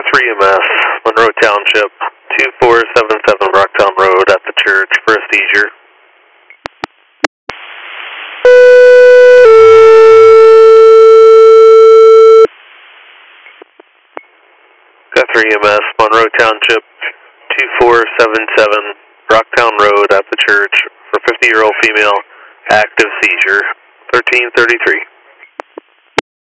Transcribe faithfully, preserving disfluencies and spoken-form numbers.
three M S, Monroe Township, two four seven seven Rocktown Road at the church for a seizure. three M S, Monroe Township, two four seven seven Rocktown Road at the church for fifty-year-old female, active seizure, thirteen thirty-three.